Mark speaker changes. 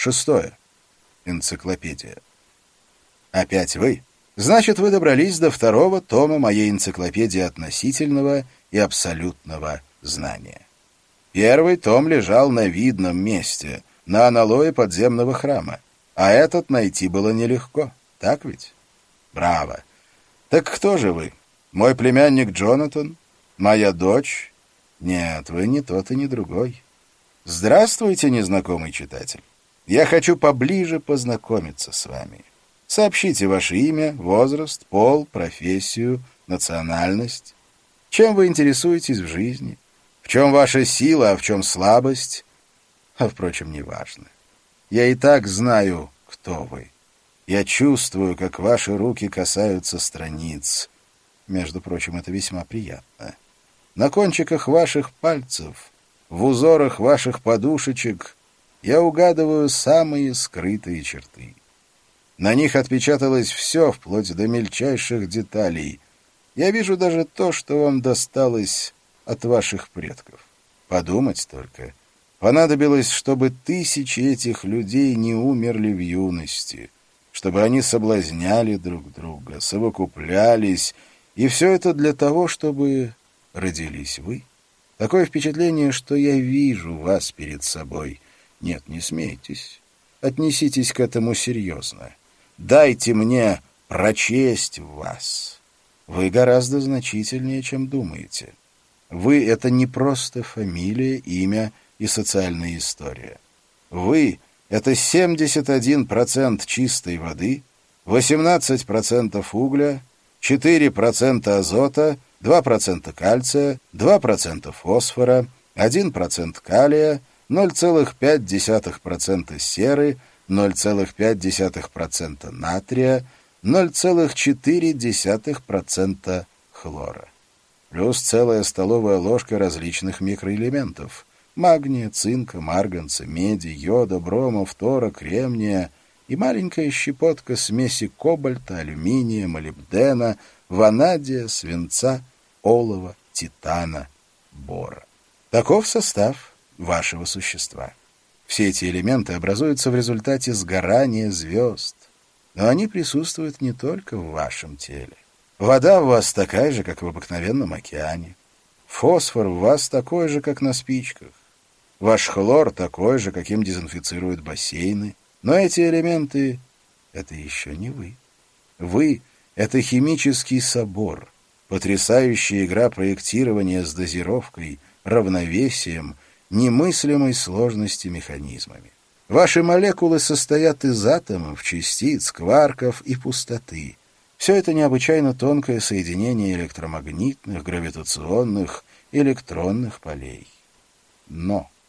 Speaker 1: Шестое. Энциклопедия. Опять вы? Значит, вы добрались до второго тома моей энциклопедии относительного и абсолютного знания. Первый том лежал на видном месте, на аналое подземного храма, а этот найти было нелегко, так ведь? Браво! Так кто же вы? Мой племянник Джонатан? Моя дочь? Нет, вы не тот и не другой. Здравствуйте, незнакомый читатель. Я хочу поближе познакомиться с вами. Сообщите ваше имя, возраст, пол, профессию, национальность. Чем вы интересуетесь в жизни? В чем ваша сила, а в чем слабость? А, впрочем, неважно. Я и так знаю, кто вы. Я чувствую, как ваши руки касаются страниц. Между прочим, это весьма приятно. На кончиках ваших пальцев, в узорах ваших подушечек я угадываю самые скрытые черты. На них отпечаталось все, вплоть до мельчайших деталей. Я вижу даже то, что вам досталось от ваших предков. Подумать только. Понадобилось, чтобы тысячи этих людей не умерли в юности, чтобы они соблазняли друг друга, совокуплялись, и все это для того, чтобы родились вы. Такое впечатление, что я вижу вас перед собой. Нет, не смейтесь. Отнеситесь к этому серьезно. Дайте мне прочесть вас. Вы гораздо значительнее, чем думаете. Вы — это не просто фамилия, имя и социальная история. Вы — это 71% чистой воды, 18% угля, 4% азота, 2% кальция, 2% фосфора, 1% калия, 0,5% серы, 0,5% натрия, 0,4% хлора. Плюс целая столовая ложка различных микроэлементов: магния, цинка, марганца, меди, йода, брома, фтора, кремния и маленькая щепотка смеси кобальта, алюминия, молибдена, ванадия, свинца, олова, титана, бора. Таков состав вашего существа. Все эти элементы образуются в результате сгорания звезд, но они присутствуют не только в вашем теле. Вода в вас такая же, как в обыкновенном океане. Фосфор в вас такой же, как на спичках. Ваш хлор такой же, каким дезинфицируют бассейны. Но эти элементы — это еще не вы. Вы — это химический собор, потрясающая игра проектирования с дозировкой, равновесием, немыслимой сложности механизмами. Ваши молекулы состоят из атомов, частиц, кварков и пустоты. Все это необычайно тонкое соединение электромагнитных, гравитационных, электронных полей. Но